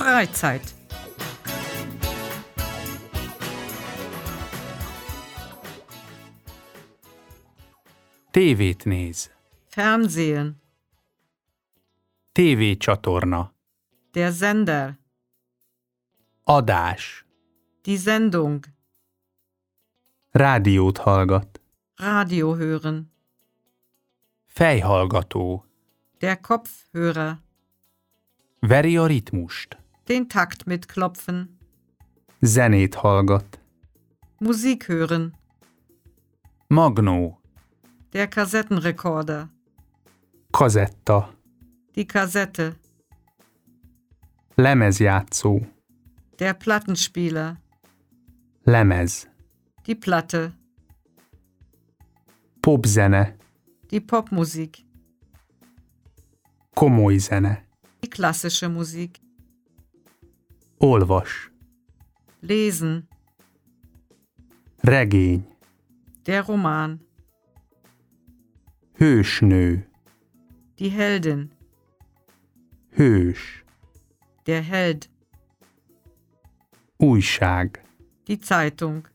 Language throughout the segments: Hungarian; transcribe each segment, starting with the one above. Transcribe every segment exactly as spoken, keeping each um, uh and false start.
Freizeit. Tévét néz. Fernsehen. Tévécsatorna. Der Sender. Adás. Die Sendung. Rádiót hallgat. Radio hören. Fejhallgató. Der Kopfhörer. Veri a ritmust. Den Takt mitklopfen. Zenét hallgat. Musik hören. Magnó. Der Kassettenrekorder. Kazetta. Die Kassette. Lemezjátszó. Der Plattenspieler. Lemez. Die Platte. Popzene. Die Popmusik. Komoly zene. Die klassische Musik. Olvas. Lesen. Regény. Der Roman. Hősnő. Die Heldin. Hős. Der Held. Újság. Die Zeitung.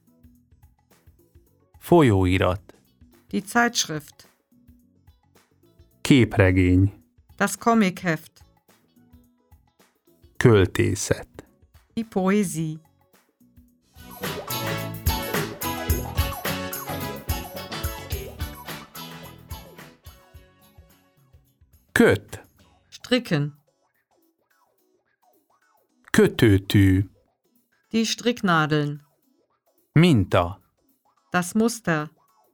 Folyóirat. Die Zeitschrift. Képregény. Das Comicheft. Költészet. Die Poesie. Köt. Stricken. Kötőtű. Die Stricknadeln. Minta. Das Muster.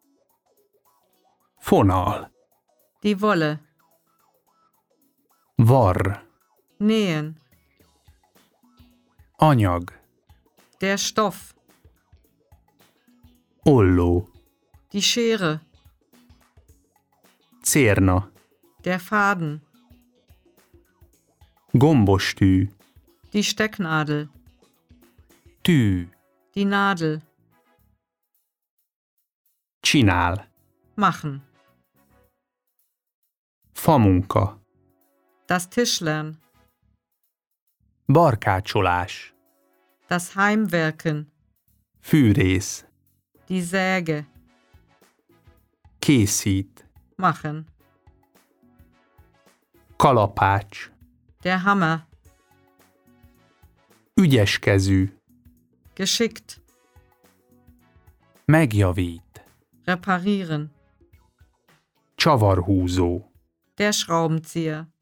Fonal. Die Wolle. Varr. Nähen. Anyag. Der Stoff. Olló. Die Schere. Cérna. Der Faden. Gombostű. Die Stecknadel. Tű. Die Nadel. Csinál. Machen. Famunka. Das Tischlern. Barkácsolás. Das Heimwerken. Fűrész. Die Säge. Készít. Machen. Kalapács. Der Hammer. Ügyeskezű. Geschickt. Megjavít. Reparieren. Csavarhúzó. Der Schraubenzieher.